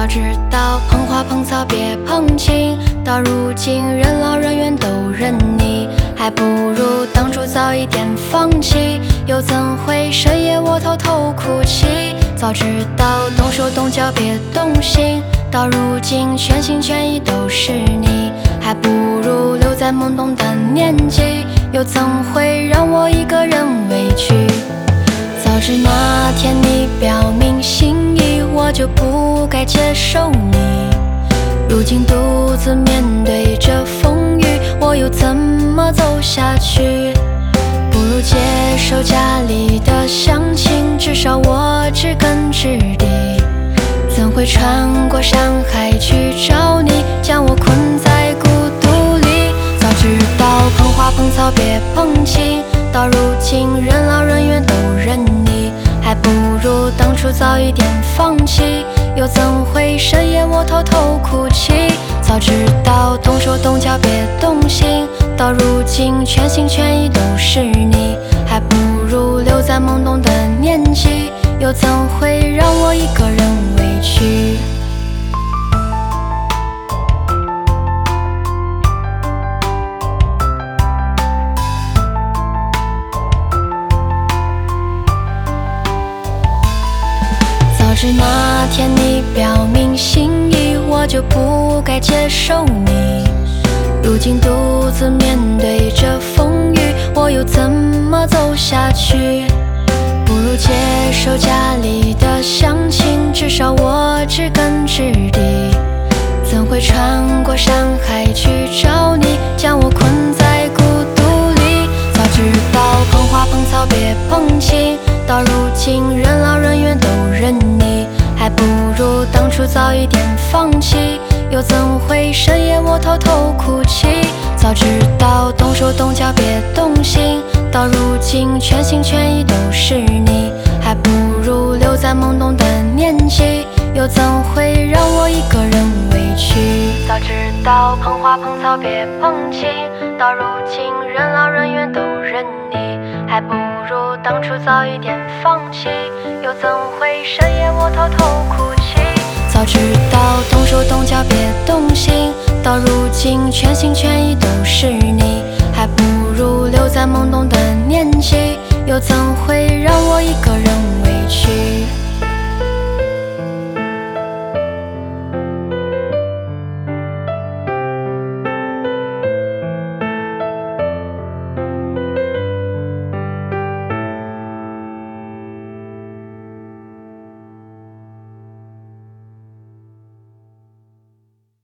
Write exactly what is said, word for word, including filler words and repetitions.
早知道碰花碰草别碰青，到如今人老人怨都认你，还不如当初早一点放弃，又怎会深夜我偷偷哭泣？早知道动手动脚别动心，到如今全心全意都是你，还不如留在懵懂的年纪，又怎会让我一个人委屈？早知那天你表明心意，我就不该接受你，如今独自面对着风雨，我又怎么走下去？不如接受家里的乡亲，至少我知根知底，怎会穿过山海去找你，将我困在孤独里？早知道碰花碰草别碰青，到如今人老人怨都认你，还不如当初早一点放弃，又怎会深夜我偷偷哭泣？早知道动手动脚别动心，到如今全心全意都是你，还不如留在懵懂的年纪，又怎会让我一个人委屈？早知那天你表明心意，我就不该接受你，如今独自面对着风雨，我又怎么走下去？不如接受家里的乡亲，至少我知根知底，怎会穿过山海去找你，将我困在孤独里？早知道碰花碰草别碰青，到如今人老人怨都认你，还不如当初早一点放弃，又怎会深夜我偷偷哭泣？早知道动手动脚别动心，到如今全心全意都是你，还不如留在懵懂的年纪，又怎会让我一个人委屈？早知道碰花碰草别碰青，到如今人老人怨都认你，还不如当初早一点放弃，又怎会深夜我偷偷哭泣？早知道动手动脚别动心，到如今全心全意都是你，还不如留在懵懂的年纪，又怎会让我一个人委屈？